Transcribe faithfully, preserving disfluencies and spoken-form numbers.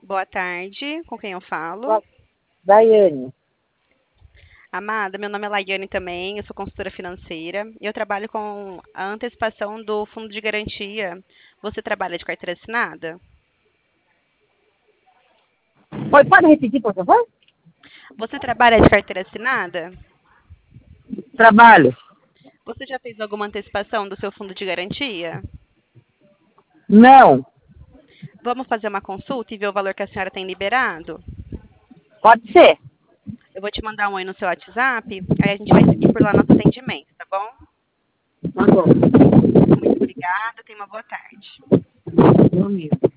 Boa tarde, com quem eu falo? Boa- Daiane. Amada, meu nome é Laiane também, eu sou consultora financeira e eu trabalho com a antecipação do fundo de garantia. Você trabalha de carteira assinada? Oi, pode repetir, por favor? Você trabalha de carteira assinada? Trabalho. Você já fez alguma antecipação do seu fundo de garantia? Não. Vamos fazer uma consulta e ver o valor que a senhora tem liberado? Pode ser. Eu vou te mandar um oi no seu WhatsApp, aí a gente vai seguir por lá nosso atendimento, tá bom? Tá bom. Muito obrigada, tenha uma boa tarde. Meu amigo.